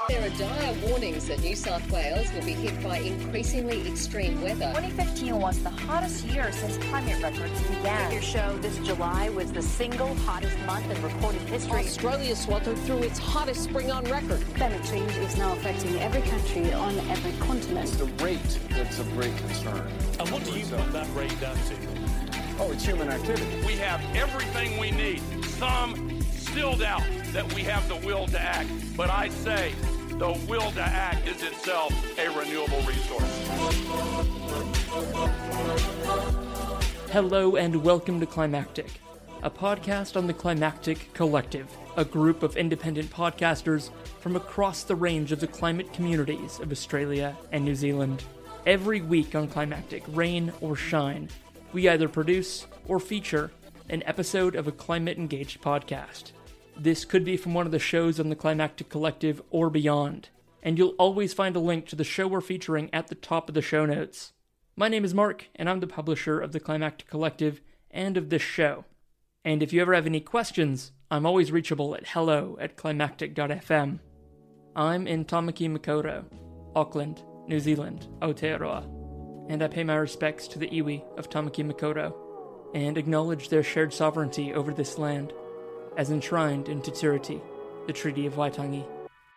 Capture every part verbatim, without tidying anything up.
There are dire warnings that New South Wales will be hit by increasingly extreme weather. twenty fifteen was the hottest year since climate records began. Your show this July was the single hottest month in recorded history. Australia sweltered through its hottest spring on record. Climate change is now affecting every country on every continent. It's the rate that's of great concern. And what do you put that rate down to? Oh, it's human activity. We have everything we need. Some still doubt that we have the will to act, but I say the will to act is itself a renewable resource. Hello and welcome to Climactic, a podcast on the Climactic Collective, a group of independent podcasters from across the range of the climate communities of Australia and New Zealand. Every week on Climactic, rain or shine, we either produce or feature an episode of a climate-engaged podcast. This could be from one of the shows on the Climactic Collective or beyond, and you'll always find a link to the show we're featuring at the top of the show notes. My name is Mark, and I'm the publisher of the Climactic Collective and of this show. And if you ever have any questions, I'm always reachable at hello at climactic dot f m. I'm in Tamaki Makaurau, Auckland, New Zealand, Aotearoa, and I pay my respects to the iwi of Tamaki Makaurau and acknowledge their shared sovereignty over this land, as enshrined in Te Tiriti, the Treaty of Waitangi.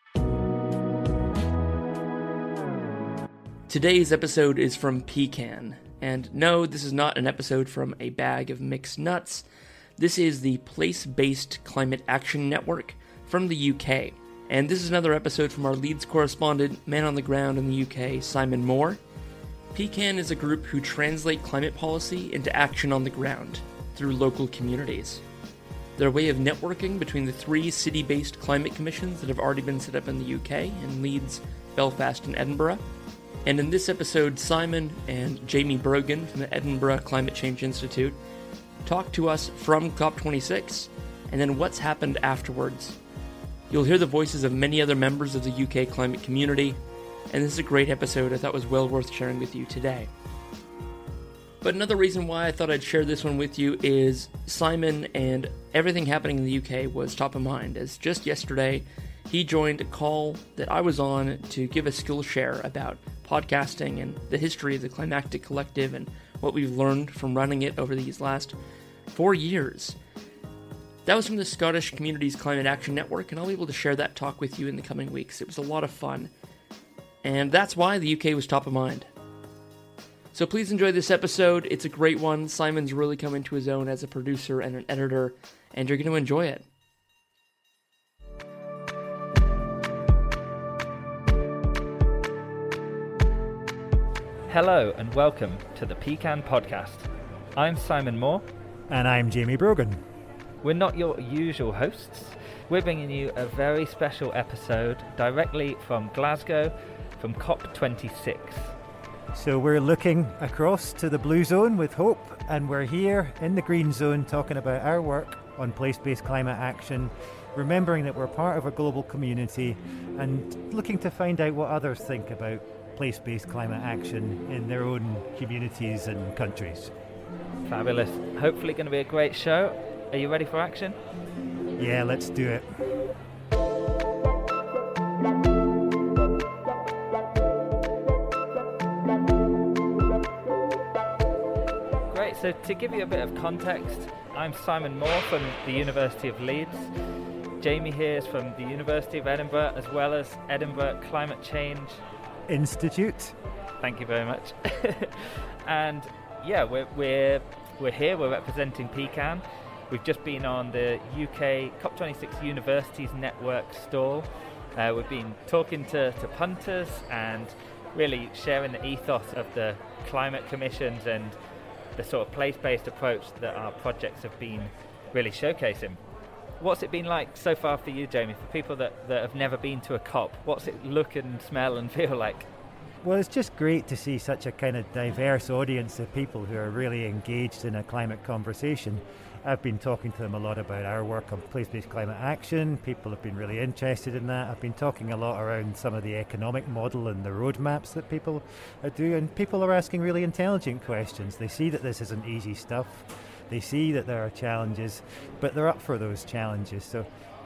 Today's episode is from Pecan, and no, this is not an episode from a bag of mixed nuts. This is the Place-Based Climate Action Network from the U K, and this is another episode from our Leeds correspondent, man on the ground in the U K, Simon Moore. Pecan is a group who translate climate policy into action on the ground through local communities. They're a way of networking between the three city-based climate commissions that have already been set up in the U K, in Leeds, Belfast, and Edinburgh. And in this episode, Simon and Jamie Brogan from the Edinburgh Climate Change Institute talk to us from COP twenty-six, and then what's happened afterwards. You'll hear the voices of many other members of the U K climate community, and this is a great episode I thought was well worth sharing with you today. But another reason why I thought I'd share this one with you is Simon and everything happening in the U K was top of mind, as just yesterday he joined a call that I was on to give a skill share about podcasting and the history of the Climactic Collective and what we've learned from running it over these last four years. That was from the Scottish Communities Climate Action Network, and I'll be able to share that talk with you in the coming weeks. It was a lot of fun, and that's why the U K was top of mind. So please enjoy this episode. It's a great one. Simon's really come into his own as a producer and an editor, and you're going to enjoy it. Hello and welcome to the Pecan Podcast. I'm Simon Moore. And I'm Jamie Brogan. We're not your usual hosts. We're bringing you a very special episode directly from Glasgow, from COP twenty-six. So we're looking across to the blue zone with hope, and we're here in the green zone talking about our work on place-based climate action, remembering that we're part of a global community and looking to find out what others think about place-based climate action in their own communities and countries. Fabulous. Hopefully going to be a great show. Are you ready for action? Yeah, let's do it. Great, so to give you a bit of context, I'm Simon Moore from the University of Leeds. Jamie here is from the University of Edinburgh, as well as Edinburgh Climate Change Institute. Thank you very much. And yeah, we're, we're, we're here, we're representing Pecan. We've just been on the U K COP twenty-six Universities Network stall. Uh, we've been talking to, to punters and really sharing the ethos of the climate commissions and the sort of place-based approach that our projects have been really showcasing. What's it been like so far for you, Jamie, for people that, that have never been to a COP? What's it look and smell and feel like? Well, it's just great to see such a kind of diverse audience of people who are really engaged in a climate conversation. I've been talking to them a lot about our work on place-based climate action. People have been really interested in that. I've been talking a lot around some of the economic model and the roadmaps that people are doing, and people are asking really intelligent questions. They see that this isn't easy stuff. They see that there are challenges, but they're up for those challenges. So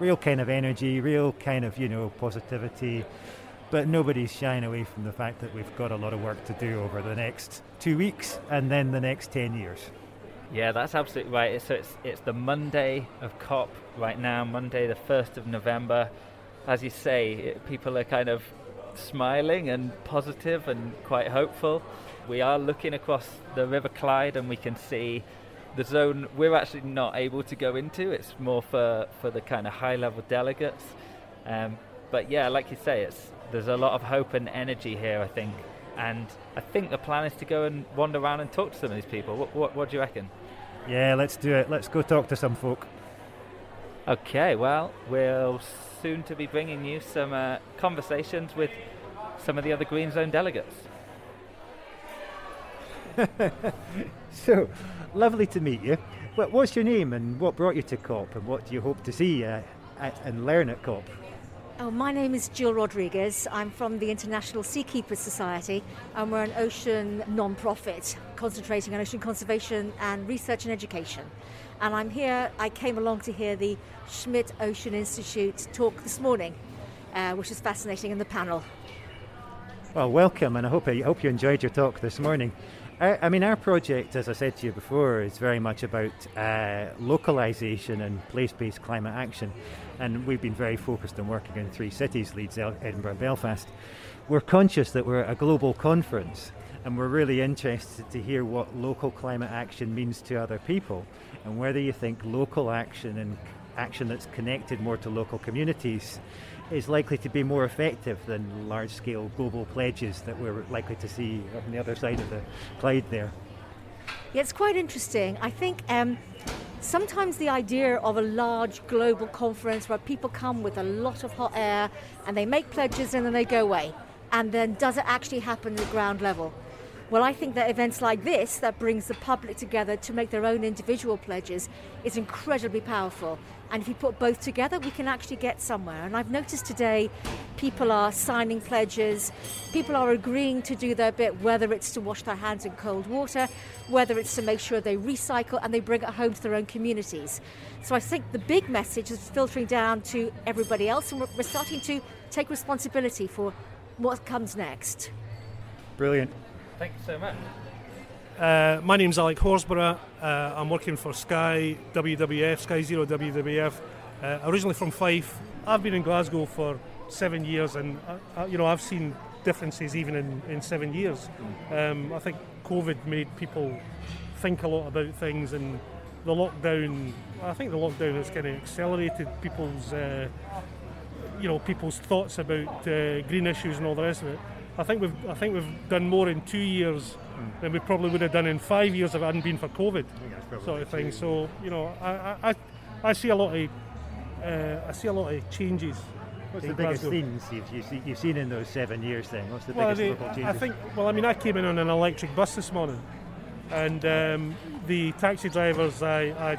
real kind of energy, real kind of, you know, positivity. But nobody's shying away from the fact that we've got a lot of work to do over the next two weeks and then the next ten years. Yeah, that's absolutely right. So it's it's the Monday of COP right now, Monday the first of November. As you say, it, people are kind of smiling and positive and quite hopeful. We are looking across the River Clyde and we can see the zone we're actually not able to go into. It's more for, for the kind of high-level delegates. Um, but yeah, like you say, it's there's a lot of hope and energy here, I think. And I think the plan is to go and wander around and talk to some of these people. What, what, what do you reckon? Yeah, let's do it. Let's go talk to some folk. Okay, well, we'll soon to be bringing you some uh, conversations with some of the other Green Zone delegates. So, lovely to meet you. What, what's your name and what brought you to COP and what do you hope to see uh, at, and learn at COP? Oh, my name is Jill Rodriguez. I'm from the International Seakeepers Society and we're an ocean non-profit concentrating on ocean conservation and research and education. And I'm here, I came along to hear the Schmidt Ocean Institute talk this morning, uh, which is fascinating in the panel. Well, welcome, and I hope I hope you enjoyed your talk this morning. I, I mean, our project, as I said to you before, is very much about uh, localisation and place-based climate action, and we've been very focused on working in three cities, Leeds, Edinburgh, Belfast. We're conscious that we're a global conference, and we're really interested to hear what local climate action means to other people, and whether you think local action and action that's connected more to local communities is likely to be more effective than large-scale global pledges that we're likely to see on the other side of the Clyde there. Yeah, it's quite interesting. I think um, sometimes the idea of a large global conference where people come with a lot of hot air and they make pledges and then they go away, and then does it actually happen at the ground level? Well, I think that events like this that brings the public together to make their own individual pledges is incredibly powerful. And if you put both together, we can actually get somewhere. And I've noticed today people are signing pledges, people are agreeing to do their bit, whether it's to wash their hands in cold water, whether it's to make sure they recycle and they bring it home to their own communities. So I think the big message is filtering down to everybody else, and we're starting to take responsibility for what comes next. Brilliant. Thank you so much. Uh, my name's Alec Horsburgh. Uh, I'm working for Sky W W F, Sky Zero W W F. Uh, originally from Fife. I've been in Glasgow for seven years, and uh, you know I've seen differences even in, in seven years. Um, I think COVID made people think a lot about things, and the lockdown. I think the lockdown has kind of accelerated people's, uh, you know, people's thoughts about uh, green issues and all the rest of it. I think we've I think we've done more in two years mm. than we probably would have done in five years if it hadn't been for COVID, sort of thing. True. So you know, I I, I see a lot of uh, I see a lot of changes. What's the biggest things you've, you've, you've seen in those seven years then? What's the well, biggest they, local changes? I think. Well, I mean, I came in on an electric bus this morning, and um, the taxi drivers I, I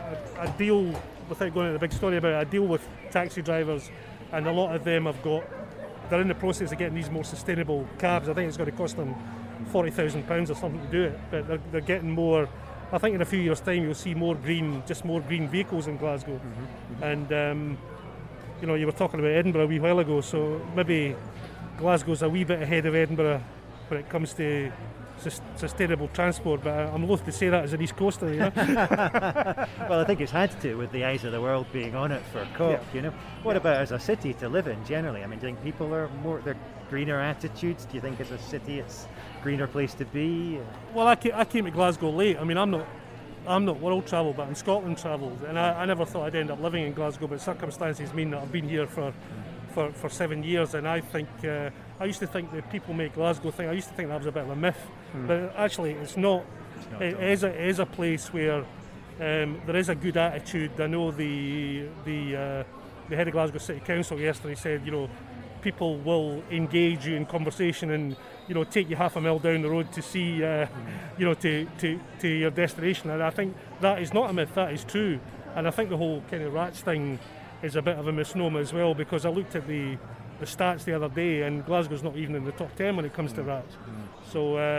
I deal without going into the big story about it. I deal with taxi drivers, and a lot of them have got. They're in the process of getting these more sustainable cabs. I think it's going to cost them forty thousand pounds or something to do it, but they're, they're getting more. I think in a few years' time you'll see more green, just more green vehicles in Glasgow. Mm-hmm. And um, you know, you were talking about Edinburgh a wee while ago, so maybe Glasgow's a wee bit ahead of Edinburgh when it comes to sus- sustainable transport. But I'm loath to say that as an East Coaster, you know. Well, I think it's had to, with the eyes of the world being on it for COP. Yeah. You know, what yeah. about as a city to live in generally? I mean, do you think people are more they're greener attitudes? Do you think as a city it's a greener place to be? Well, I came, I came to Glasgow late. I mean, I'm not I'm not world travel, but I'm Scotland travelled, and I, I never thought I'd end up living in Glasgow. But circumstances mean that I've been here for for, for seven years, and I think uh, I used to think that people make Glasgow think. I used to think that was a bit of a myth, mm. but actually it's not. It's not it, is a, it is a place where um, there is a good attitude. I know the the uh, the head of Glasgow City Council yesterday said, you know, people will engage you in conversation and, you know, take you half a mile down the road to see, uh, mm. you know, to, to, to your destination. And I think that is not a myth, that is true. And I think the whole kind of rats thing is a bit of a misnomer as well, because I looked at the, the stats the other day, and Glasgow's not even in the top ten when it comes mm. to rats. Mm. So, uh,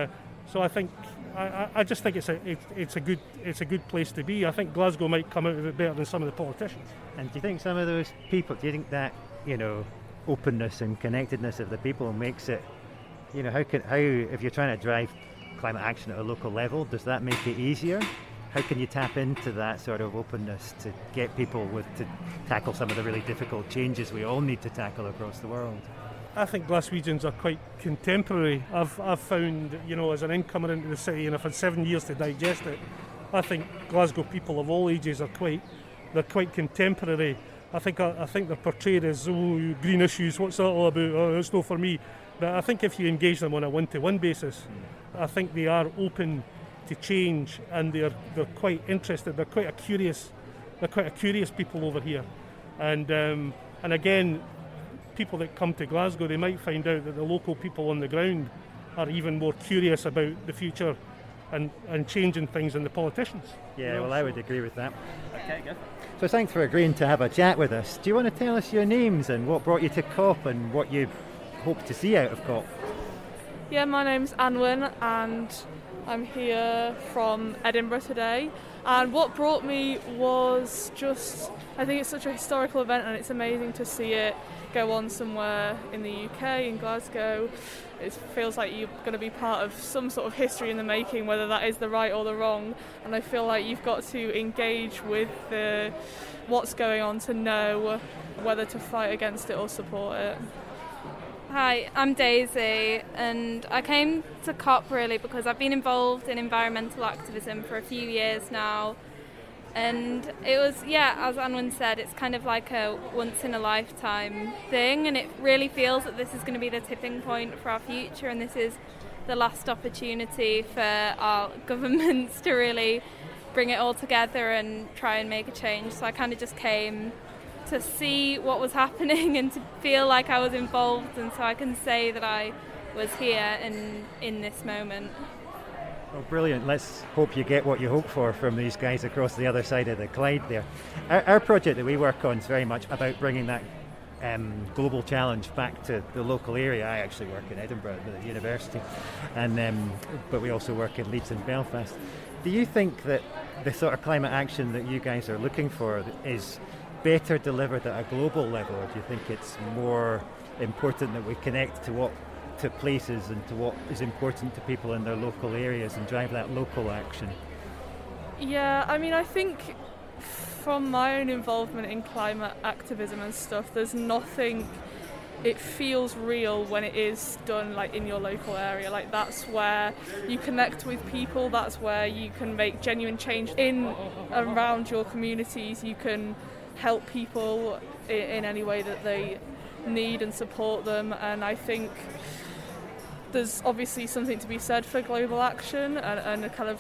So I think I, I just think it's a it, it's a good it's a good place to be. I think Glasgow might come out of it better than some of the politicians. And do you think some of those people? Do you think that you know openness and connectedness of the people makes it? You know, how can how if you're trying to drive climate action at a local level, does that make it easier? How can you tap into that sort of openness to get people with to tackle some of the really difficult changes we all need to tackle across the world? I think Glaswegians are quite contemporary. I've I've found, you know, as an incomer into the city, and I've had seven years to digest it, I think Glasgow people of all ages are quite they're quite contemporary. I think I, I think they're portrayed as, oh, green issues, what's that all about? Oh, it's not for me. But I think if you engage them on a one-to-one basis, I think they are open to change, and they're they're quite interested. They're quite a curious, they're quite a curious people over here, and um, and again, people that come to Glasgow, they might find out that the local people on the ground are even more curious about the future and, and changing things than the politicians. Yeah, you know? Well, I would agree with that. Okay, good. So thanks for agreeing to have a chat with us. Do you want to tell us your names and what brought you to COP and what you hope to see out of COP? Yeah, my name's Anwen and I'm here from Edinburgh today. And what brought me was just, I think it's such a historical event and it's amazing to see it go on somewhere in the U K, in Glasgow. It feels like you're going to be part of some sort of history in the making, whether that is the right or the wrong. And I feel like you've got to engage with the, what's going on to know whether to fight against it or support it. Hi, I'm Daisy, and I came to COP really because I've been involved in environmental activism for a few years now, and it was, yeah, as Anwen said, it's kind of like a once-in-a-lifetime thing, and it really feels that this is going to be the tipping point for our future, and this is the last opportunity for our governments to really bring it all together and try and make a change. So I kind of just came to see what was happening and to feel like I was involved, and so I can say that I was here in in this moment. Well, brilliant. Let's hope you get what you hope for from these guys across the other side of the Clyde there. Our, our project that we work on is very much about bringing that um, global challenge back to the local area. I actually work in Edinburgh at the university, and um, but we also work in Leeds and Belfast. Do you think that the sort of climate action that you guys are looking for is better delivered at a global level, or do you think it's more important that we connect to what to places and to what is important to people in their local areas and drive that local action? Yeah, I mean, I think from my own involvement in climate activism and stuff, there's nothing, it feels real when it is done like in your local area. Like that's where you connect with people, that's where you can make genuine change in around your communities. You can help people in, in any way that they need and support them, and I think there's obviously something to be said for global action and, and a kind of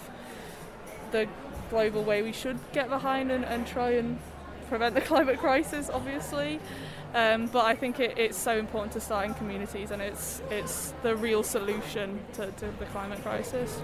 the global way we should get behind and, and try and prevent the climate crisis, obviously. Um, but I think it, it's so important to start in communities, and it's it's the real solution to, to the climate crisis.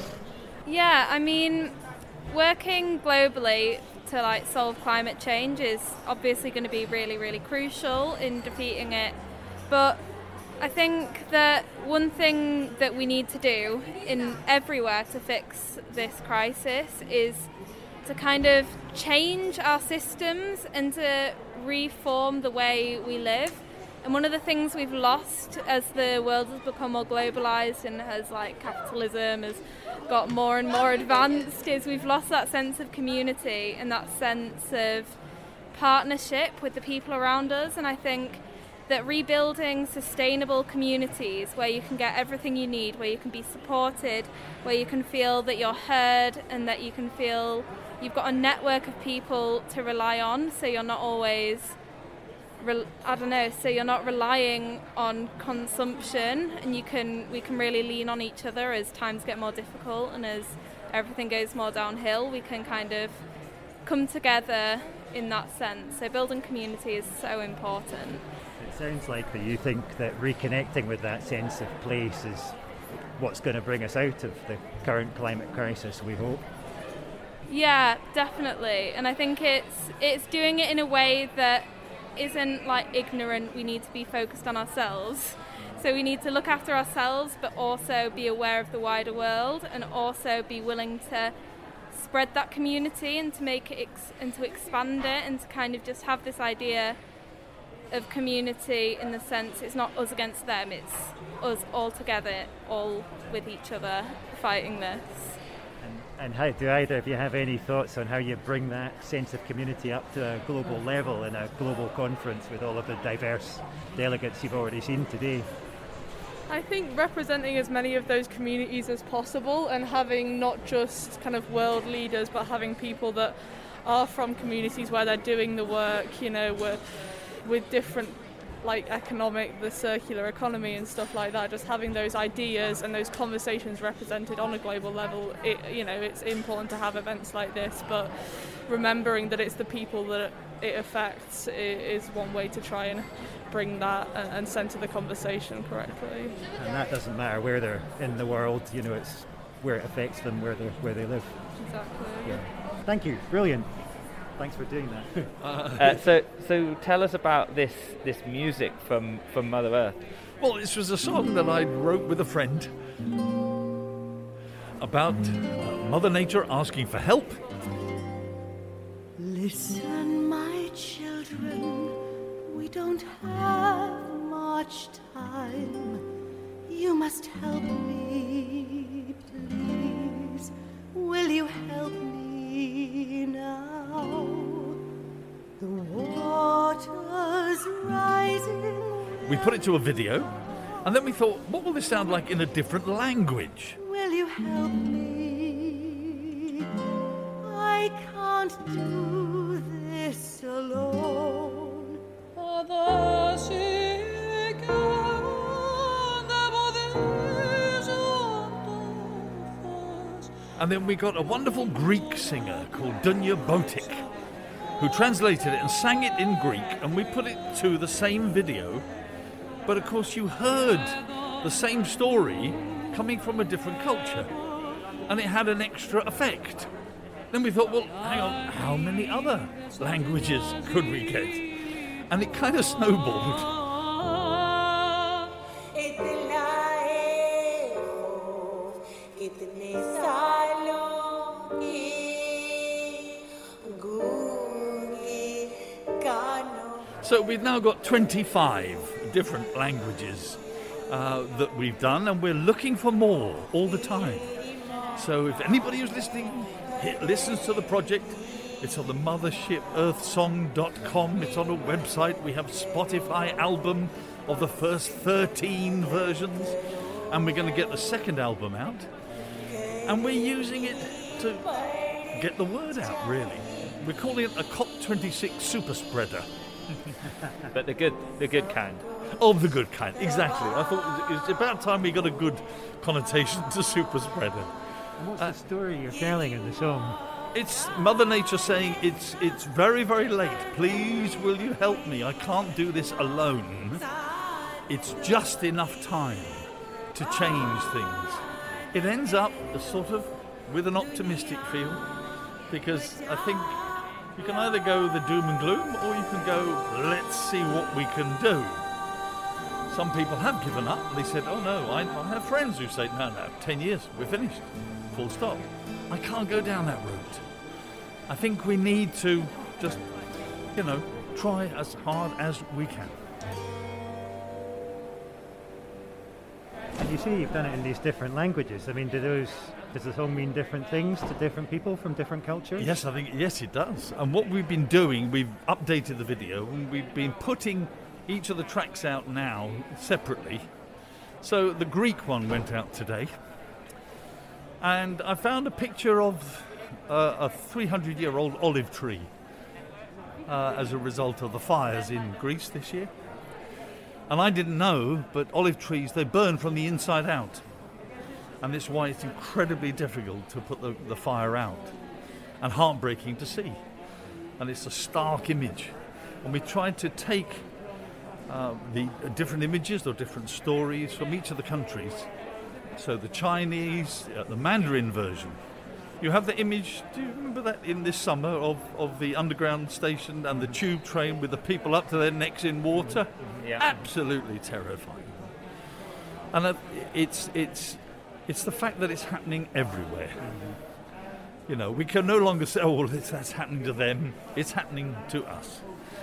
Yeah, I mean, working globally to like solve climate change is obviously going to be really, really crucial in defeating it. But I think that one thing that we need to do in everywhere to fix this crisis is to kind of change our systems and to reform the way we live. And one of the things we've lost as the world has become more globalised and has like capitalism has got more and more advanced is we've lost that sense of community and that sense of partnership with the people around us. And I think that rebuilding sustainable communities where you can get everything you need, where you can be supported, where you can feel that you're heard and that you can feel you've got a network of people to rely on, so you're not always, re- I don't know, so you're not relying on consumption, and you can we can really lean on each other as times get more difficult and as everything goes more downhill. We can kind of come together in that sense. So building community is so important. It sounds like that you think that reconnecting with that sense of place is what's going to bring us out of the current climate crisis, we hope. Yeah, definitely. And I think it's it's doing it in a way that isn't like ignorant, we need to be focused on ourselves. So we need to look after ourselves, but also be aware of the wider world, and also be willing to spread that community and to make it ex- and to expand it, and to kind of just have this idea of community in the sense it's not us against them, it's us all together, all with each other, fighting this. And, and how do either of you have any thoughts on how you bring that sense of community up to a global level in a global conference with all of the diverse delegates you've already seen today? I think representing as many of those communities as possible, and having not just kind of world leaders, but having people that are from communities where they're doing the work, you know, with, with different like economic, the circular economy and stuff like that, just having those ideas and those conversations represented on a global level. It, you know, it's important to have events like this, but remembering that it's the people that it affects is one way to try and bring that and, and center the conversation correctly. And that doesn't matter where they're in the world, you know, it's where it affects them, where they where they live. Exactly. Yeah. Thank you. Brilliant. Thanks for doing that. uh, so, so tell us about this this music from, from Mother Earth. Well, this was a song that I wrote with a friend about uh, Mother Nature asking for help. Listen, my children, we don't have much time. You must help me, please. Will you help me now? The water's rising. We put it to a video, and then we thought, what will this sound like in a different language? Will you help me? I can't do this alone. And then we got a wonderful Greek singer called Dunya Botic, who translated it and sang it in Greek, and we put it to the same video. But of course you heard the same story coming from a different culture, and it had an extra effect. Then we thought, well, hang on, how many other languages could we get? And it kind of snowballed. So we've now got twenty-five different languages uh, that we've done, and we're looking for more all the time. So if anybody who's listening hit, listens to the project, it's on the mothership earth song dot com. It's on a website. We have a Spotify album of the first thirteen versions, and we're going to get the second album out. And we're using it to get the word out, really. We're calling it a COP twenty-six super spreader. But the good, the good kind. Of the good kind, exactly. I thought it was about time we got a good connotation to super spreader. And what's uh, the story you're telling in the song? It's Mother Nature saying, it's it's very, very late. Please, will you help me? I can't do this alone. It's just enough time to change things. It ends up a sort of with an optimistic feel, because I think you can either go the doom and gloom, or you can go, let's see what we can do. Some people have given up. They said, oh no, I, I have friends who say, no, no, ten years, we're finished, full stop. I can't go down that route. I think we need to just, you know, try as hard as we can. And you say you've done it in these different languages. I mean, do those, does the song mean different things to different people from different cultures? Yes, I think, yes, it does. And what we've been doing, we've updated the video, and we've been putting each of the tracks out now separately. So the Greek one went out today. And I found a picture of uh, a three hundred year old olive tree uh, as a result of the fires in Greece this year. And I didn't know, but olive trees, they burn from the inside out. And that's why it's incredibly difficult to put the, the fire out, and heartbreaking to see. And it's a stark image. And we tried to take uh, the uh, different images or different stories from each of the countries. So the Chinese, uh, the Mandarin version You have the image, do you remember that in this summer of, of the underground station and the tube train with the people up to their necks in water? Yeah. Absolutely terrifying. And uh, it's, it's, it's the fact that it's happening everywhere. You know, we can no longer say, oh, well, it's, that's happening to them. It's happening to us.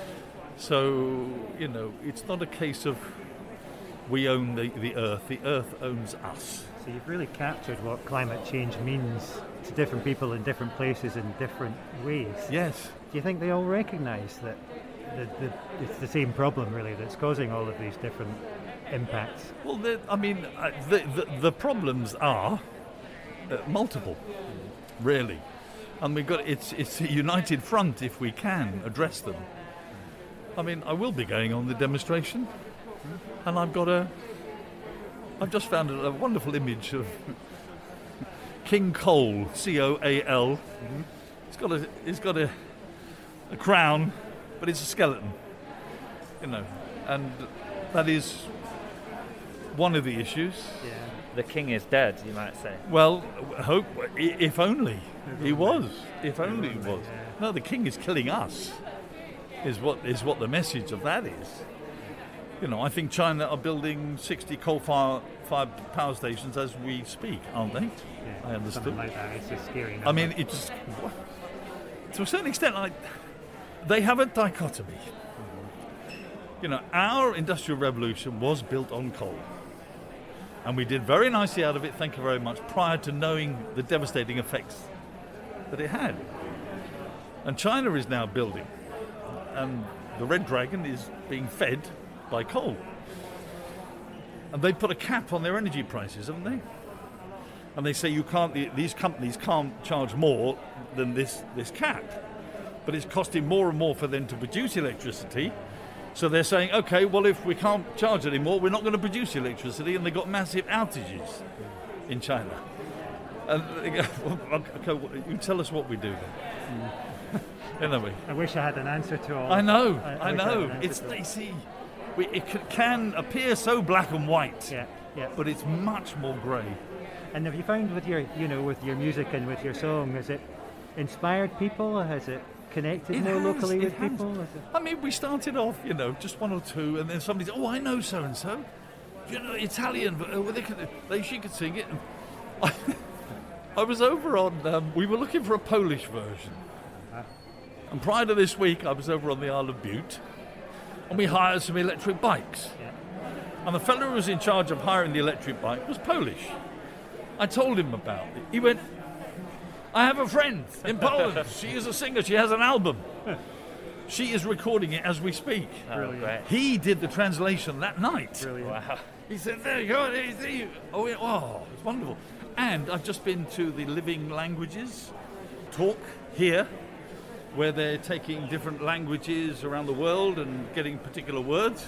So, you know, it's not a case of we own the, the earth. The earth owns us. So you've really captured what climate change means to different people in different places in different ways. Yes. Do you think they all recognise that the, the, it's the same problem, really, that's causing all of these different impacts? Well, I mean, uh, the, the, the problems are uh, multiple, really. And we've got, it's, it's a united front if we can address them. I mean, I will be going on the demonstration, and I've got a, I've just found a, a wonderful image of King Cole, C O A L. Mm-hmm. He's got a, he's got a, a crown, but it's a skeleton, you know, and that is one of the issues. Yeah. The king is dead, you might say. Well, hope if only he was. If only he was. No, the king is killing us. Is what is what the message of that is. You know, I think China are building sixty coal-fired power stations as we speak, aren't they? Yeah, I understood. Something like that. It's a scary number. I mean, it's to a certain extent, like they have a dichotomy. You know, our industrial revolution was built on coal, and we did very nicely out of it. Thank you very much. Prior to knowing the devastating effects that it had, and China is now building. And the Red Dragon is being fed by coal. And they put a cap on their energy prices, haven't they? And they say you can't. These companies can't charge more than this, this cap. But it's costing more and more for them to produce electricity. So they're saying, okay, well, if we can't charge anymore, we're not going to produce electricity. And they've got massive outages in China. And they go, well, okay, well, you tell us what we do then. Mm. Anyway. I wish I had an answer to all. I know, I, I, I know. It's they see, we, it can, can appear so black and white. Yeah, yeah. But it's much more grey. And have you found with your, you know, with your music and with your song, has it inspired people? Has it connected it more has, locally with has. people? Is it... I mean, we started off, you know, just one or two, and then somebody said, "Oh, I know so and so, you know, Italian, but uh, they could, they she could sing it." And I, I was over on. Um, we were looking for a Polish version. And prior to this week, I was over on the Isle of Bute, and we hired some electric bikes. Yeah. And the fellow who was in charge of hiring the electric bike was Polish. I told him about it. He went, I have a friend in Poland. She is a singer. She has an album. She is recording it as we speak. Oh, great. He did the translation that night. Brilliant. Wow. He said, there you go. There you, there you. Oh, yeah, oh, it's wonderful. And I've just been to the Living Languages talk here, where they're taking different languages around the world and getting particular words.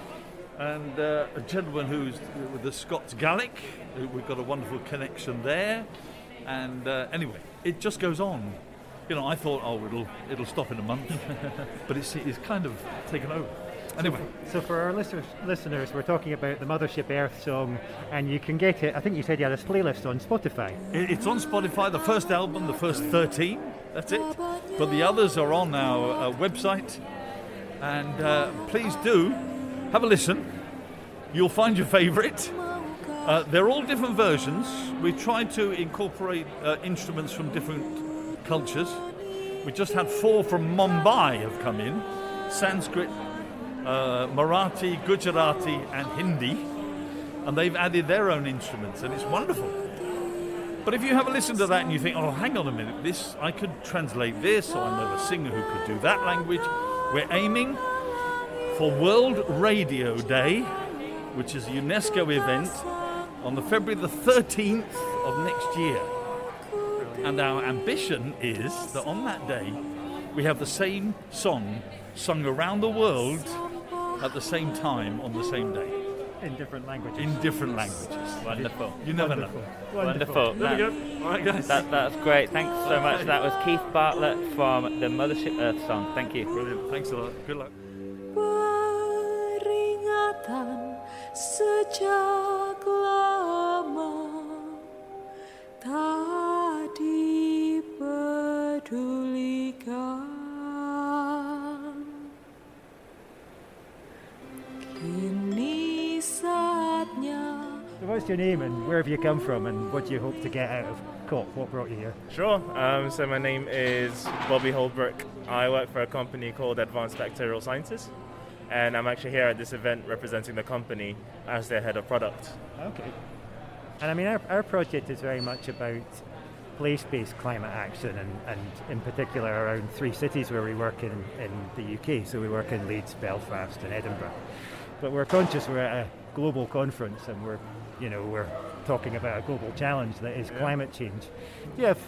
And uh, a gentleman who's with the Scots Gaelic, we've got a wonderful connection there. And uh, anyway, it just goes on. You know, I thought, oh, it'll it'll stop in a month, but it's it's kind of taken over. Anyway. So, so for our listeners, listeners, we're talking about the Mothership Earth song, and you can get it, I think you said you had a playlist on Spotify. It, it's on Spotify, the first album, the first thirteen, that's it. But the others are on our uh, website. And uh, please do have a listen. You'll find your favourite. Uh, they're all different versions. We tried to incorporate uh, instruments from different cultures. We just had four from Mumbai have come in. Sanskrit, uh, Marathi, Gujarati and Hindi. And they've added their own instruments, and it's wonderful. But if you have a listen to that and you think, oh, hang on a minute, this I could translate this, or I know a singer who could do that language. We're aiming for World Radio Day, which is a UNESCO event, on the February the thirteenth of next year. And our ambition is that on that day, we have the same song sung around the world at the same time on the same day. In different languages. In different languages. Wonderful. You never Wonderful. know. Wonderful. Wonderful. There That- we go. All right, guys. That, that's great. Thanks so much. That was Keith Bartlett from the Mothership Earth song. Thank you. Brilliant. Thanks a lot. Good luck. Peringatan sejak lama tadi. So what's your name and where have you come from and what do you hope to get out of COP? What brought you here? Sure. Um, so my name is Bobby Holbrook. I work for a company called Advanced Bacterial Sciences, and I'm actually here at this event representing the company as their head of product. Okay. And I mean, our, our project is very much about place-based climate action, and, and in particular around three cities where we work in, in the U K. So we work in Leeds, Belfast and Edinburgh. But we're conscious we're at a global conference and we're, you know, we're talking about a global challenge that is yeah. climate change. Do you have,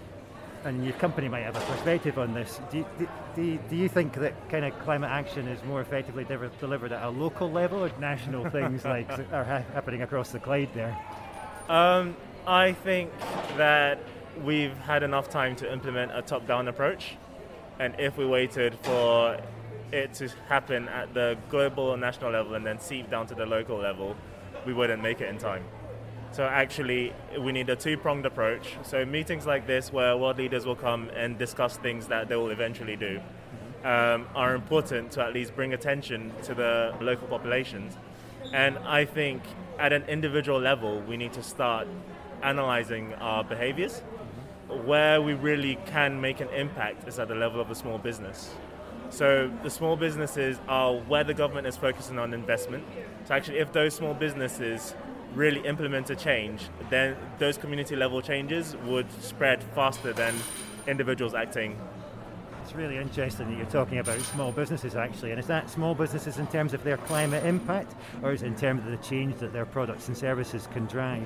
and your company might have a perspective on this, do you, do, do, you, do you think that kind of climate action is more effectively de- delivered at a local level or national things like are ha- happening across the Clyde there? Um, I think that we've had enough time to implement a top-down approach, and if we waited for it to happen at the global and national level and then seep down to the local level, we wouldn't make it in time. So actually, we need a two-pronged approach. So meetings like this, where world leaders will come and discuss things that they will eventually do, um, are important to at least bring attention to the local populations. And I think at an individual level, we need to start analyzing our behaviors. Where we really can make an impact is at the level of a small business. So the small businesses are where the government is focusing on investment. So actually, if those small businesses really implement a change, then those community level changes would spread faster than individuals acting. It's really interesting that you're talking about small businesses actually, and is that small businesses in terms of their climate impact, or is it in terms of the change that their products and services can drive?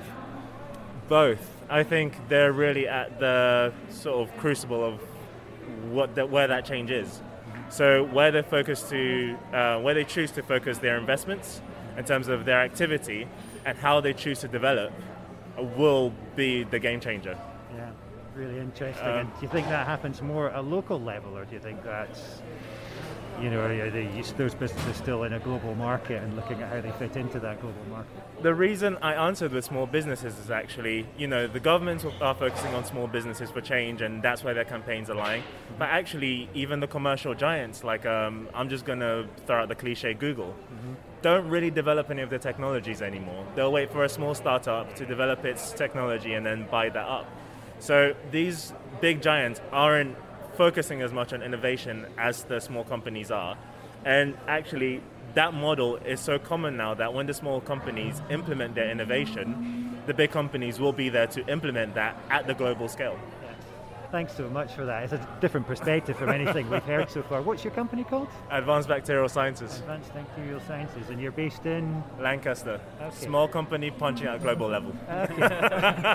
Both. I think they're really at the sort of crucible of what the, where that change is. So where they focus to, uh, where they choose to focus their investments in terms of their activity and how they choose to develop will be the game changer. Yeah, really interesting. Um, and do you think that happens more at a local level, or do you think that's, you know, are they, those businesses still in a global market and looking at how they fit into that global market? The reason I answered with small businesses is actually, you know, the governments are focusing on small businesses for change, and that's where their campaigns are lying. Mm-hmm. But actually, even the commercial giants, like um, I'm just going to throw out the cliche Google, mm-hmm. don't really develop any of their technologies anymore. They'll wait for a small startup to develop its technology and then buy that up. So these big giants aren't focusing as much on innovation as the small companies are. And actually, that model is so common now that when the small companies implement their innovation, the big companies will be there to implement that at the global scale. Yeah. Thanks so much for that. It's a different perspective from anything we've heard so far. What's your company called? Advanced Bacterial Sciences. Advanced Bacterial Sciences. And you're based in? Lancaster. Okay. Small company punching at a global level. Okay.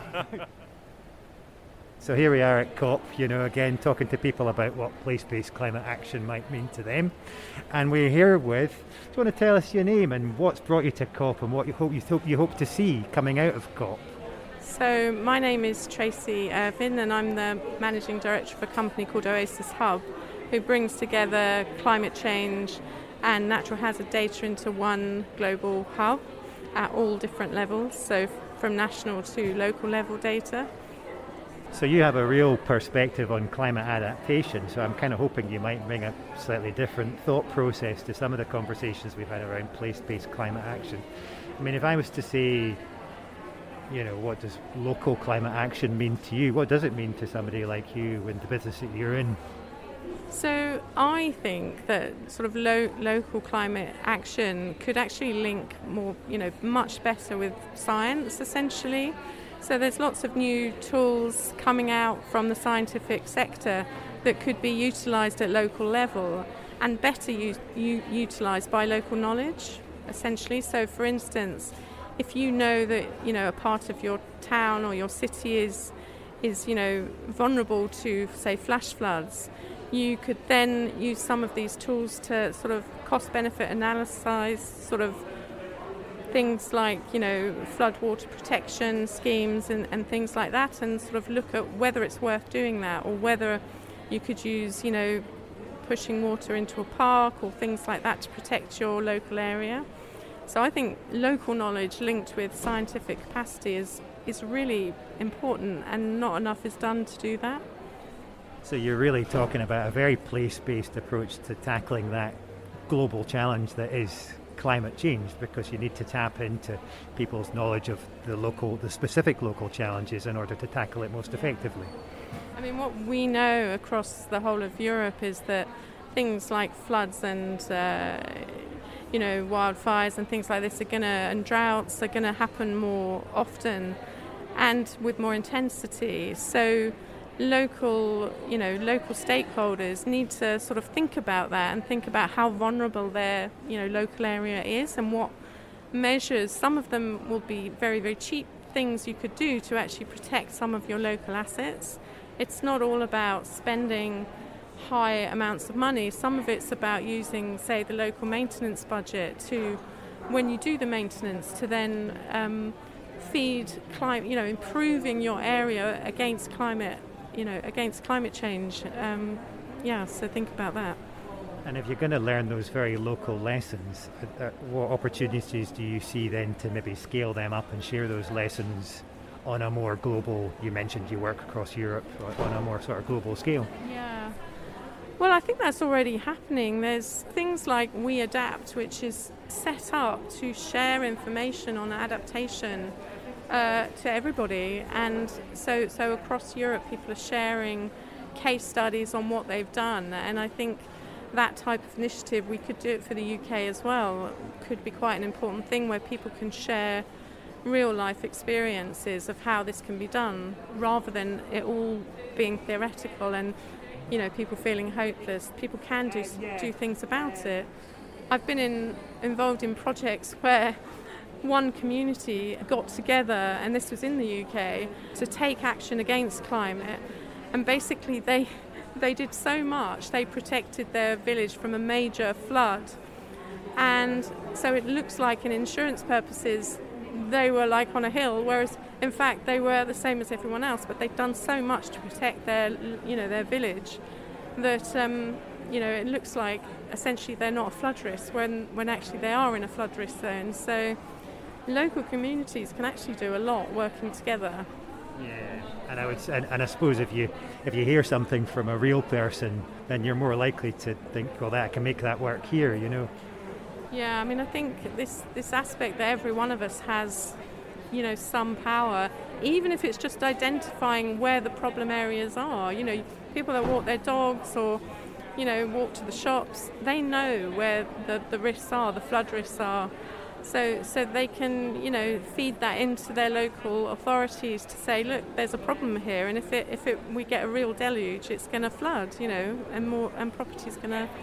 So here we are at COP, you know, again talking to people about what place-based climate action might mean to them. And we're here with, do you want to tell us your name and what's brought you to COP and what you hope you hope, you hope to see coming out of COP? So my name is Tracy Irvin and I'm the Managing Director of a company called Oasis Hub, who brings together climate change and natural hazard data into one global hub at all different levels, so from national to local level data. So you have a real perspective on climate adaptation, so I'm kind of hoping you might bring a slightly different thought process to some of the conversations we've had around place-based climate action. I mean, if I was to say, you know, what does local climate action mean to you? What does it mean to somebody like you and the business that you're in? So I think that sort of lo- local climate action could actually link more, you know, much better with science, essentially. So there's lots of new tools coming out from the scientific sector that could be utilised at local level and better u- u- utilised by local knowledge, essentially. So for instance, if you know that, you know, a part of your town or your city is, is you know, vulnerable to, say, flash floods, you could then use some of these tools to sort of cost-benefit analyse sort of things like, you know, flood water protection schemes and, and things like that, and sort of look at whether it's worth doing that or whether you could use, you know, pushing water into a park or things like that to protect your local area. So I think local knowledge linked with scientific capacity is, is really important, and not enough is done to do that. So you're really talking about a very place-based approach to tackling that global challenge that is climate change, because you need to tap into people's knowledge of the local, the specific local challenges in order to tackle it most effectively. I mean, what we know across the whole of Europe is that things like floods and uh, you know, wildfires and things like this are going to, and droughts are going to happen more often and with more intensity. So local, you know, local stakeholders need to sort of think about that and think about how vulnerable their, you know, local area is and what measures. Some of them will be very, very cheap things you could do to actually protect some of your local assets. It's not all about spending high amounts of money. Some of it's about using, say, the local maintenance budget to, when you do the maintenance, to then um, feed climate, you know, improving your area against climate, you know, against climate change. Um, yeah, so think about that. And if you're going to learn those very local lessons, uh, what opportunities do you see then to maybe scale them up and share those lessons on a more global, you mentioned you work across Europe, on a more sort of global scale? Yeah. Well, I think that's already happening. There's things like We Adapt, which is set up to share information on adaptation uh, to everybody. And so, so across Europe, people are sharing case studies on what they've done. And I think that type of initiative, we could do it for the U K as well, could be quite an important thing where people can share real life experiences of how this can be done, rather than it all being theoretical and, you know, people feeling hopeless. People can do do things about it. I've been in, involved in projects where one community got together, and this was in the U K, to take action against climate, and basically they they did so much. They protected their village from a major flood, and so it looks like in insurance purposes they were like on a hill, whereas in fact they were the same as everyone else, but they've done so much to protect their, you know, their village that um, you know, it looks like essentially they're not a flood risk when when actually they are in a flood risk zone. So local communities can actually do a lot working together. Yeah, and I would, and, and I suppose if you if you hear something from a real person, then you're more likely to think, well, that I can make that work here, you know. Yeah, I mean, I think this, this aspect that every one of us has, you know, some power, even if it's just identifying where the problem areas are. You know, people that walk their dogs or, you know, walk to the shops, they know where the, the risks are, the flood risks are. So so they can, you know, feed that into their local authorities to say, look, there's a problem here, and if it if it we get a real deluge, it's going to flood, you know, and more and property's going to,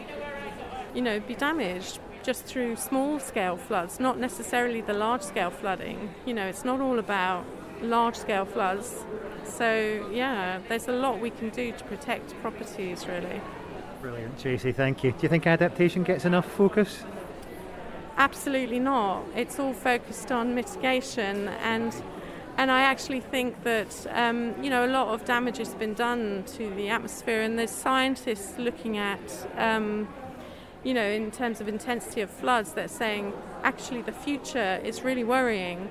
you know, be damaged. Just through small-scale floods, not necessarily the large-scale flooding. You know, it's not all about large-scale floods. So, yeah, there's a lot we can do to protect properties, really. Brilliant, Tracy, thank you. Do you think adaptation gets enough focus? Absolutely not. It's all focused on mitigation, and and I actually think that, um, you know, a lot of damage has been done to the atmosphere, and there's scientists looking at Um, you know, in terms of intensity of floods, they're saying actually the future is really worrying.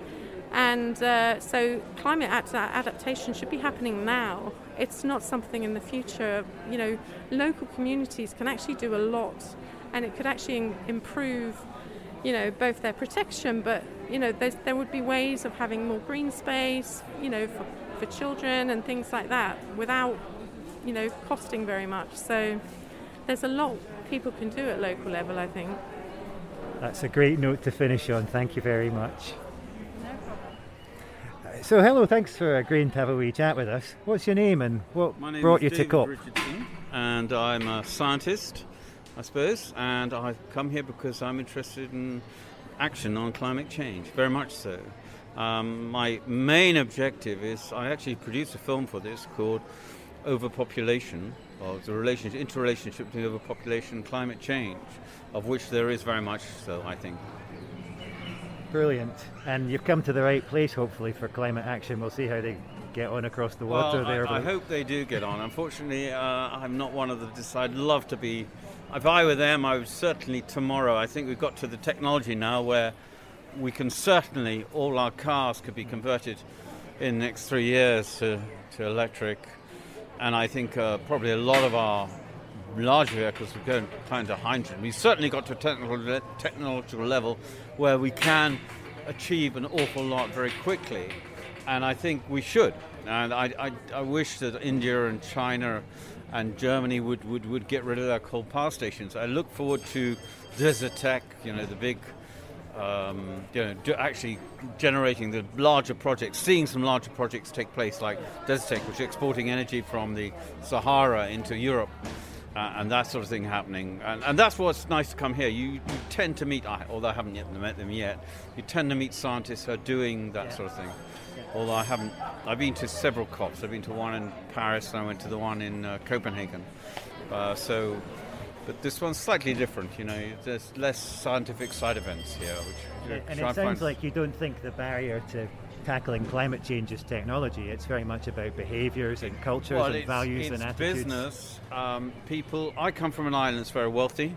And uh, so climate ad- adaptation should be happening now. It's not something in the future. You know, local communities can actually do a lot, and it could actually in- improve, you know, both their protection, but, you know, there would be ways of having more green space, you know, for, for children and things like that without, you know, costing very much. So there's a lot people can do at local level, I think. That's a great note to finish on. Thank you very much. No problem. So, hello, thanks for agreeing to have a wee chat with us. What's your name and what My name brought is you David to COP? Richardson, and I'm a scientist, I suppose, and I've come here because I'm interested in action on climate change, very much so. Um, my main objective is, I actually produced a film for this called Overpopulation, or the relationship, interrelationship between overpopulation and climate change, of which there is very much so, I think. Brilliant. And you've come to the right place, hopefully, for climate action. We'll see how they get on across the water well, there. I, I hope they do get on. Unfortunately, uh, I'm not one of the... I'd love to be... If I were them, I would certainly tomorrow... I think we've got to the technology now where we can certainly... All our cars could be converted in the next three years to, to electric. And I think uh, probably a lot of our large vehicles, we go into hydrogen. We've certainly got to a technical, technological level where we can achieve an awful lot very quickly, and I think we should. And I, I, I wish that India and China and Germany would, would, would get rid of their coal power stations. I look forward to Desertec, you know, the big, um, you know, do actually generating the larger projects, seeing some larger projects take place like Desertec, which is exporting energy from the Sahara into Europe. Uh, and that sort of thing happening. And, and that's what's nice to come here. You, you tend to meet, although I haven't yet met them yet, you tend to meet scientists who are doing that yeah. sort of thing. Yeah. Although I haven't, I've been to several COPs. I've been to one in Paris and I went to the one in uh, Copenhagen. Uh, so, but this one's slightly different, you know, there's less scientific side events here. Which, yeah, and it sounds like you don't think the barrier to tackling climate change is technology. It's very much about behaviours and cultures well, and it's, values it's and attitudes. Business, um, people. I come from an island that's very wealthy,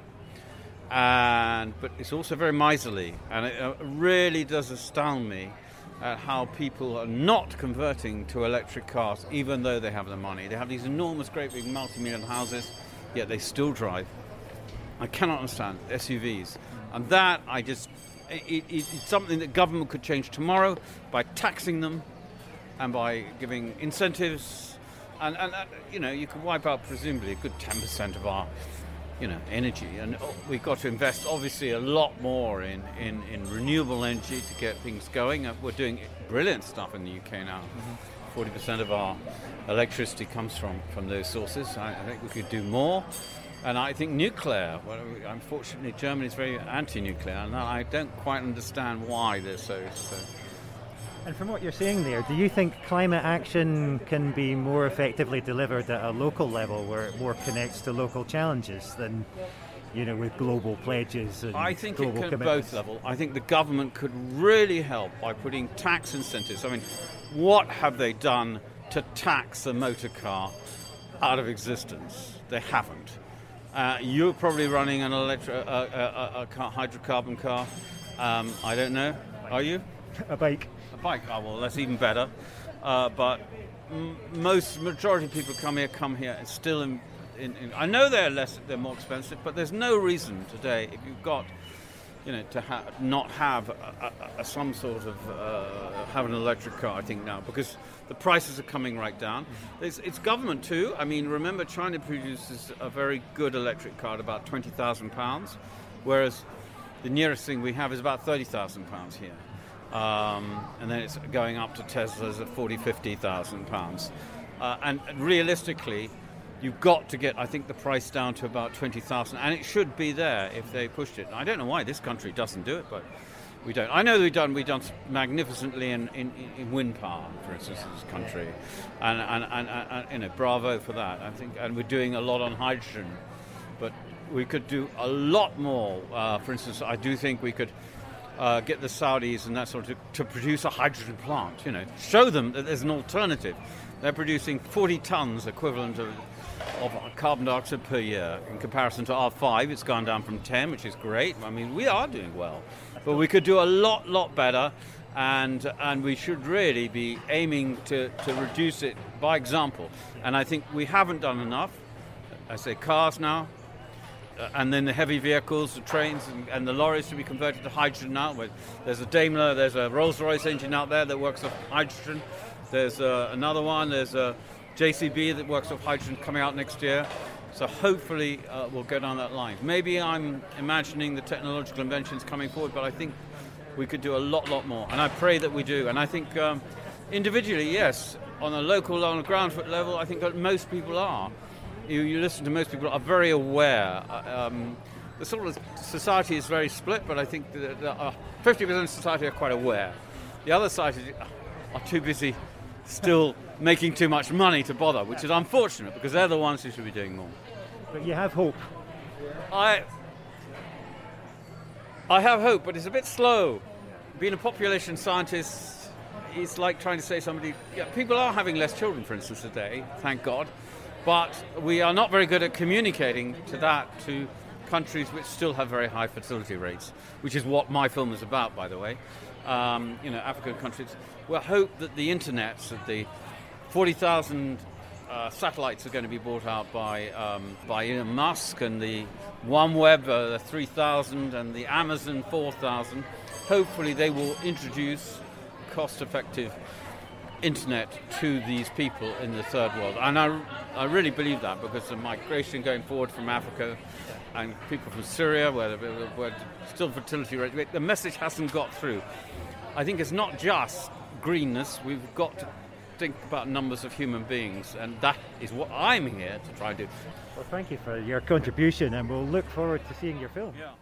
and but it's also very miserly, and it uh, really does astound me at how people are not converting to electric cars, even though they have the money. They have these enormous, great big multi-million houses, yet they still drive. I cannot understand S U Vs, and that I just. It, it, it's something that government could change tomorrow by taxing them and by giving incentives, and, and uh, you know, you could wipe out presumably a good ten percent of our, you know, energy, and we've got to invest obviously a lot more in, in, in renewable energy to get things going. Uh, we're doing brilliant stuff in the U K now. Mm-hmm. forty percent of our electricity comes from, from those sources. I, I think we could do more. And I think nuclear, well, unfortunately Germany is very anti-nuclear, and I don't quite understand why they're so, so. And from what you're saying there, do you think climate action can be more effectively delivered at a local level where it more connects to local challenges than, you know, with global pledges and I think global it can at commitments? both levels. I think the government could really help by putting tax incentives. I mean, what have they done to tax the motor car out of existence? They haven't. Uh, you're probably running an electro, uh, uh, uh, a hydrocarbon car. Um, I don't know. Are you? A bike. A bike. Oh, well, that's even better. Uh, but m- most majority of people come here, come here, and still in, in, in. I know they're less, they're more expensive, but there's no reason today, if you've got, you know, to ha- not have a, a, a, some sort of uh, have an electric car. I think now because the prices are coming right down. It's, it's government too. I mean, remember, China produces a very good electric car at about twenty thousand pounds, whereas the nearest thing we have is about thirty thousand pounds here. Um, and then it's going up to Teslas at forty, fifty thousand pounds. Uh, and realistically, you've got to get, I think, the price down to about twenty thousand, and it should be there if they pushed it. I don't know why this country doesn't do it, but we don't. I know we've done we've done magnificently in, in, in wind power, for instance, in this country, and and, and and you know, bravo for that. I think, and we're doing a lot on hydrogen, but we could do a lot more. Uh, for instance, I do think we could uh, get the Saudis and that sort of to, to produce a hydrogen plant. You know, show them that there's an alternative. They're producing forty tons equivalent of of carbon dioxide per year. In comparison to R five, it's gone down from ten, which is great. I mean, we are doing well. But we could do a lot, lot better, and and we should really be aiming to, to reduce it by example. And I think we haven't done enough. I say cars now, uh, and then the heavy vehicles, the trains, and, and the lorries should be converted to hydrogen now. There's a Daimler, there's a Rolls-Royce engine out there that works off hydrogen. There's uh, another one, there's a J C B that works off hydrogen coming out next year. So hopefully uh, we'll go down that line. Maybe I'm imagining the technological inventions coming forward, but I think we could do a lot, lot more. And I pray that we do. And I think um, individually, yes, on a local, on a ground foot level, I think that most people are. You, you listen to most people are very aware. Uh, um, the sort of society is very split, but I think that uh, fifty percent of society are quite aware. The other side are too busy still making too much money to bother, which is unfortunate because they're the ones who should be doing more. But you have hope. I I have hope, but it's a bit slow. Being a population scientist, it's like trying to say somebody, yeah, people are having less children, for instance, today, thank God, but we are not very good at communicating to that to countries which still have very high fertility rates, which is what my film is about, by the way. Um, you know, African countries. We hope that the internet, that the forty thousand uh, satellites are going to be brought out by um, by Elon Musk, and the OneWeb uh, the three thousand and the Amazon four thousand. Hopefully they will introduce cost-effective internet to these people in the third world. And I, I really believe that, because the migration going forward from Africa and people from Syria, where, where still fertility rate, the message hasn't got through. I think it's not just greenness. We've got to think about numbers of human beings, and that is what I'm here to try to do. Well, thank you for your contribution, and we'll look forward to seeing your film. Yeah.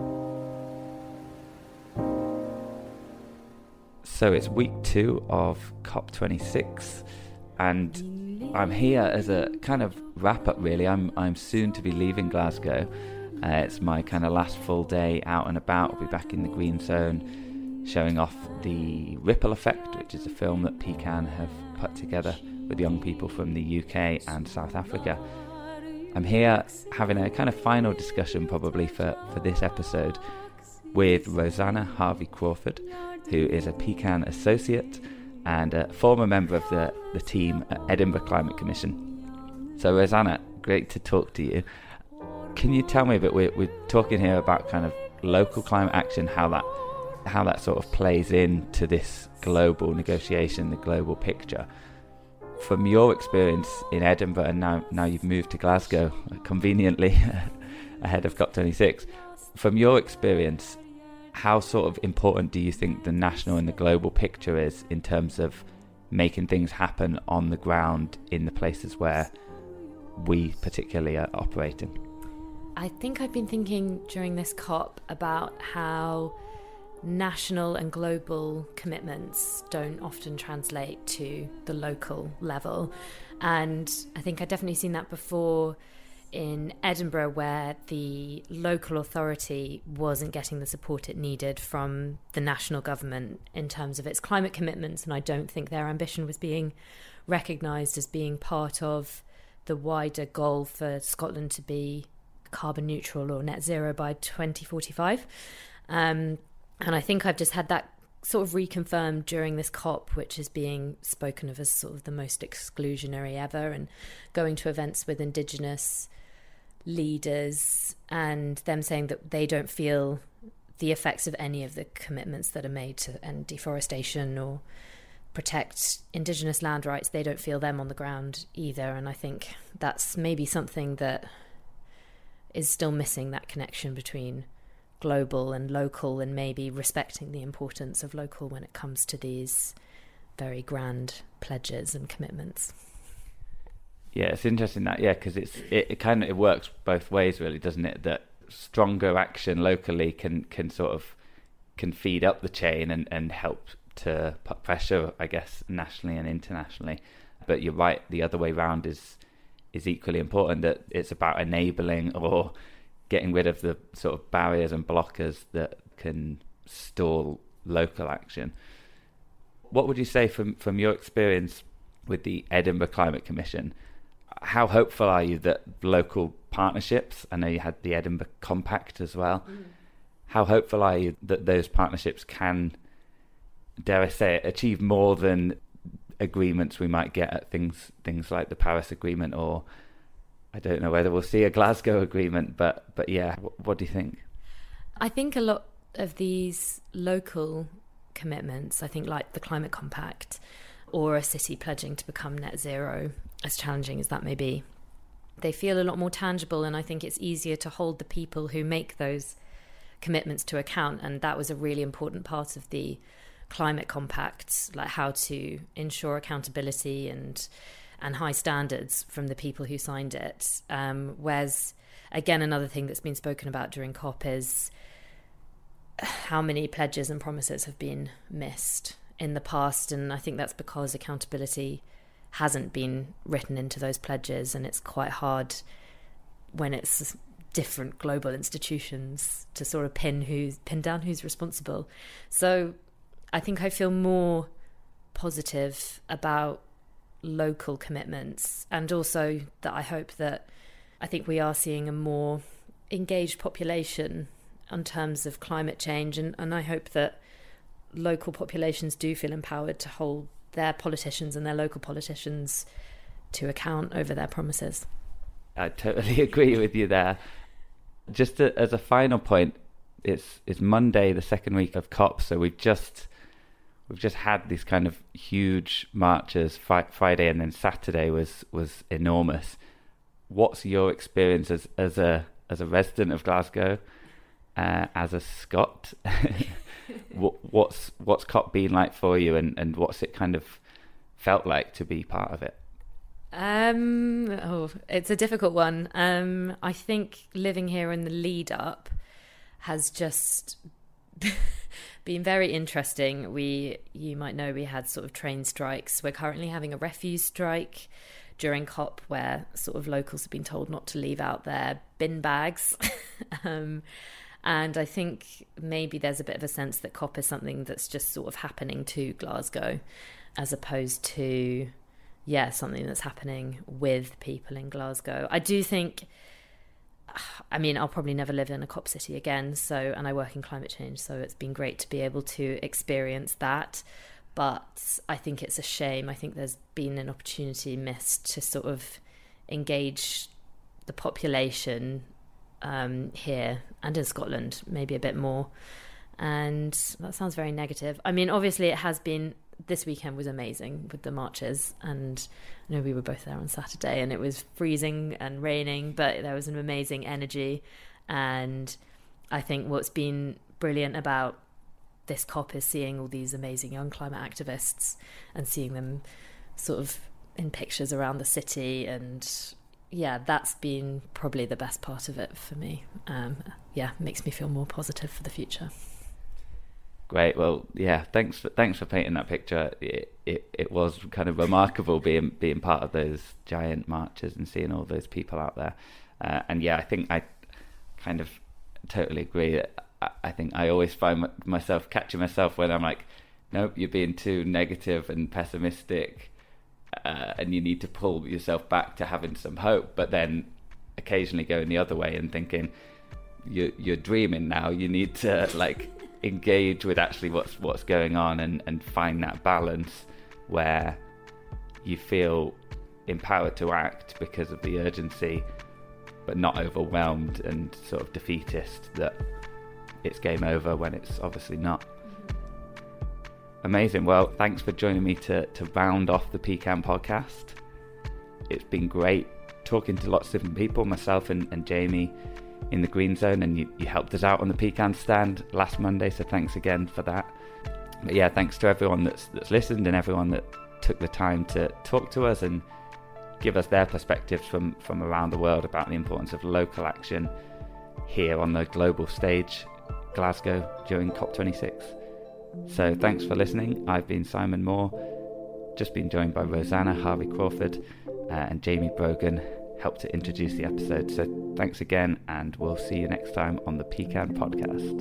So it's week two of COP twenty-six, and I'm here as a kind of wrap-up, really. I'm I'm soon to be leaving Glasgow. Uh, it's my kind of last full day out and about. I'll be back in the Green Zone, showing off the Ripple Effect, which is a film that Pecan have put together with young people from the U K and South Africa. I'm here having a kind of final discussion, probably, for, for this episode with Rosanna Harvey-Crawford, who is a Pecan associate and a former member of the, the team at Edinburgh Climate Commission. So Rosanna, great to talk to you. Can you tell me a bit, we're, we're talking here about kind of local climate action, how that how that sort of plays into this global negotiation, the global picture. From your experience in Edinburgh, and now, now you've moved to Glasgow, conveniently ahead of COP twenty-six, from your experience, how sort of important do you think the national and the global picture is in terms of making things happen on the ground in the places where we particularly are operating? I think I've been thinking during this COP about how national and global commitments don't often translate to the local level. And I think I've definitely seen that before in Edinburgh, where the local authority wasn't getting the support it needed from the national government in terms of its climate commitments, and I don't think their ambition was being recognised as being part of the wider goal for Scotland to be carbon neutral or net zero by twenty forty-five. Um, and I think I've just had that sort of reconfirmed during this COP, which is being spoken of as sort of the most exclusionary ever, and going to events with Indigenous leaders and them saying that they don't feel the effects of any of the commitments that are made to end deforestation or protect Indigenous land rights. They don't feel them on the ground either, and I think that's maybe something that is still missing, that connection between global and local, and maybe respecting the importance of local when it comes to these very grand pledges and commitments. Yeah, it's interesting that, yeah, because it's it, it kind of it works both ways, really, doesn't it? That stronger action locally can can sort of can feed up the chain and, and help to put pressure, I guess, nationally and internationally. But you're right, the other way round is is equally important, that it's about enabling or getting rid of the sort of barriers and blockers that can stall local action. What would you say from, from your experience with the Edinburgh Climate Commission? How hopeful are you that local partnerships, I know you had the Edinburgh Compact as well, mm. how hopeful are you that those partnerships can, dare I say it, achieve more than agreements we might get at things things like the Paris Agreement, or I don't know whether we'll see a Glasgow Agreement, but but yeah, what, what do you think? I think a lot of these local commitments, I think like the Climate Compact or a city pledging to become net zero, as challenging as that may be, they feel a lot more tangible, and I think it's easier to hold the people who make those commitments to account. And that was a really important part of the Climate Compact, like how to ensure accountability and and high standards from the people who signed it. Um, whereas, again, another thing that's been spoken about during COP is how many pledges and promises have been missed in the past, and I think that's because accountability hasn't been written into those pledges, and it's quite hard when it's different global institutions to sort of pin who's pin down who's responsible. So I think I feel more positive about local commitments, and also that I hope that I think we are seeing a more engaged population in terms of climate change, and, and I hope that local populations do feel empowered to hold their politicians and their local politicians to account over their promises. I totally agree with you there. Just to, as a final point, it's it's Monday, the second week of COP, so we've just we've just had these kind of huge marches. Fri- Friday and then Saturday was was enormous. What's your experience as as a as a resident of Glasgow, uh, as a Scot? what, what's what's COP been like for you, and, and what's it kind of felt like to be part of it? Um, oh, it's a difficult one. Um, I think living here in the lead up has just been very interesting. We, you might know, we had sort of train strikes. We're currently having a refuse strike during COP, where sort of locals have been told not to leave out their bin bags. um, and I think maybe there's a bit of a sense that COP is something that's just sort of happening to Glasgow, as opposed to, yeah, something that's happening with people in Glasgow. I do think, I mean, I'll probably never live in a COP city again, so, and I work in climate change, so it's been great to be able to experience that. But I think it's a shame. I think there's been an opportunity missed to sort of engage the population um, here and in Scotland maybe a bit more. And that sounds very negative. I mean, obviously it has been, this weekend was amazing with the marches, and I know we were both there on Saturday, and it was freezing and raining, but there was an amazing energy. And I think what's been brilliant about this COP is seeing all these amazing young climate activists and seeing them sort of in pictures around the city. And yeah, that's been probably the best part of it for me. Um, yeah, makes me feel more positive for the future. Great. Well, yeah, thanks for, thanks for painting that picture. It, it it was kind of remarkable being being part of those giant marches and seeing all those people out there. Uh, and yeah, I think I kind of totally agree. I, I think I always find m- myself catching myself when I'm like, nope, you're being too negative and pessimistic, uh, and you need to pull yourself back to having some hope. But then occasionally going the other way and thinking, you you're dreaming now. You need to like engage with actually what's what's going on, and, and find that balance where you feel empowered to act because of the urgency, but not overwhelmed and sort of defeatist that it's game over when it's obviously not. Amazing. Well, thanks for joining me to, to round off the Pecan podcast. It's been great talking to lots of different people, myself and, and Jamie in the Green Zone, and you, you helped us out on the Pecan stand last Monday, so thanks again for that. But yeah, thanks to everyone that's that's listened and everyone that took the time to talk to us and give us their perspectives from, from around the world about the importance of local action here on the global stage, Glasgow, during COP twenty-six. So thanks for listening. I've been Simon Moore, just been joined by Rosanna Harvey-Crawford uh, and Jamie Brogan, helped to introduce the episode. So thanks again, and we'll see you next time on the Pecan Podcast.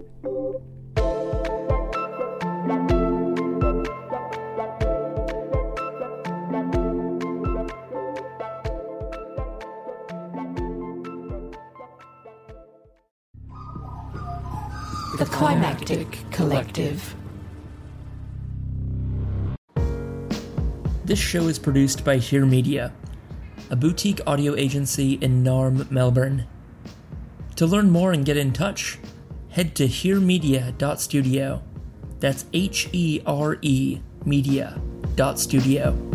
The Climactic Collective. This show is produced by Hear Media, a boutique audio agency in Narm, Melbourne. To learn more and get in touch, head to hear media dot studio. That's H E R E media dot studio.